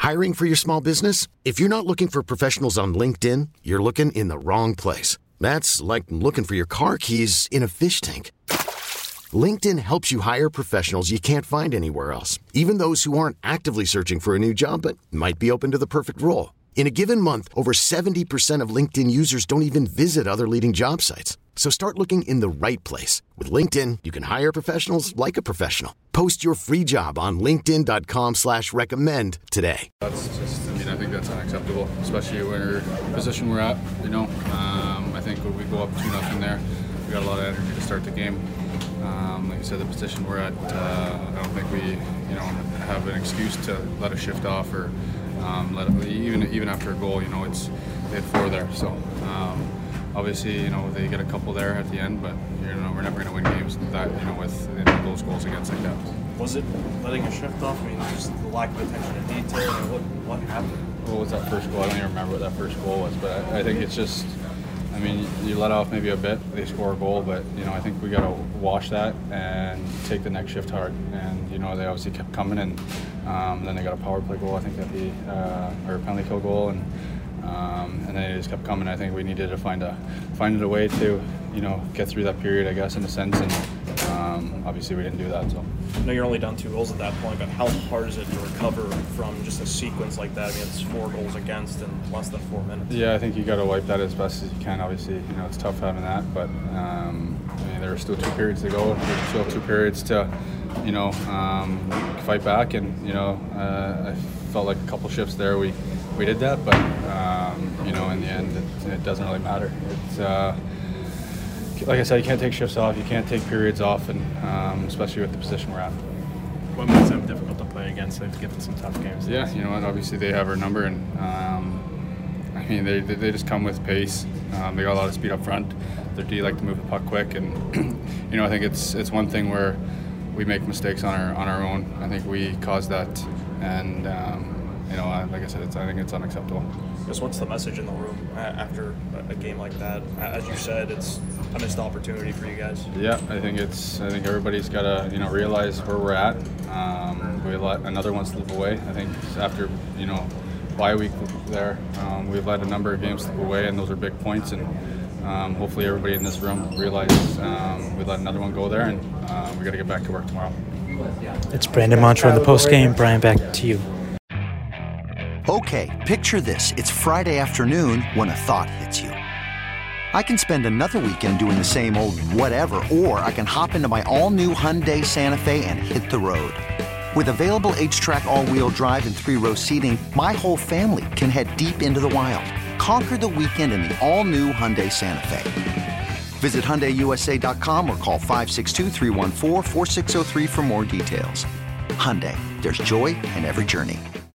Hiring for your small business? If you're not looking for professionals on LinkedIn, you're looking in the wrong place. That's like looking for your car keys in a fish tank. LinkedIn helps you hire professionals you can't find anywhere else, even those who aren't actively searching for a new job but might be open to the perfect role. In a given month, over 70% of LinkedIn users don't even visit other leading job sites. So start looking in the right place. With LinkedIn, you can hire professionals like a professional. Post your free job on linkedin.com/recommend today. I think that's unacceptable, especially when we're in the position we're at. I think when we go up 2-0 there, we got a lot of energy to start the game. Like I said, the position we're at, I don't think we, have an excuse to let a shift off or even after a goal. They had 4 there, so obviously, they get a couple there at the end, but we're never going to win games that with those goals against like that. Was it letting a shift off? Just the lack of attention to detail. What happened? What was that first goal? I don't even remember what that first goal was, but I think it's just. You let off maybe a bit, they score a goal, but I think we got to wash that and take the next shift hard. And they obviously kept coming, and then they got a power play goal, I think, at the or a penalty kill goal, and then they just kept coming. I think we needed to find a way to get through that period, I guess, in a sense, and obviously we didn't do that. So I know you're only down 2 goals at that point, but how hard is it to recover from just a sequence like that? It's 4 goals against in less than 4 minutes. Yeah, I think you got to wipe that as best as you can. Obviously, it's tough having that, but there are still 2 periods to go. There's still 2 periods to, fight back, and I felt like a couple shifts there we did that, but in the end, it doesn't really matter. It's like I said, you can't take shifts off, you can't take periods off, and especially with the position we're at. What makes them difficult to play against? They've given some tough games. Yeah, obviously they have our number, and they just come with pace. They got a lot of speed up front. Their D like to move the puck quick, and I think it's one thing where we make mistakes on our own. I think we caused that, and like I said, I think it's unacceptable. What's the message in the room after a game like that? As you said, it's a missed opportunity for you guys. Yeah, I think everybody's got to realize where we're at. We let another one slip away. I think after bye week there, we've let a number of games slip away, and those are big points. And hopefully everybody in this room realizes we let another one go there, and we got to get back to work tomorrow. It's Brandon Montour in the post game. Brian, back to you. Okay, picture this. It's Friday afternoon when a thought hits you. I can spend another weekend doing the same old whatever, or I can hop into my all-new Hyundai Santa Fe and hit the road. With available H-Track all-wheel drive and 3-row seating, my whole family can head deep into the wild. Conquer the weekend in the all-new Hyundai Santa Fe. Visit HyundaiUSA.com or call 562-314-4603 for more details. Hyundai, there's joy in every journey.